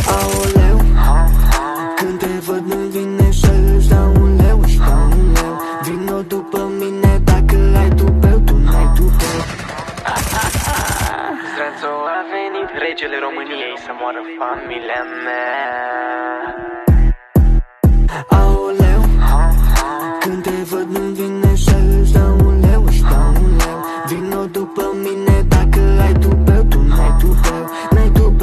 Aoleu, când te văd nu-mi vine să-ți dau un leu, își dau un leu. Vino după mine dacă ai tupeu, tu n-ai tupeu. Stranțo a venit, regele României, să moară familia mea.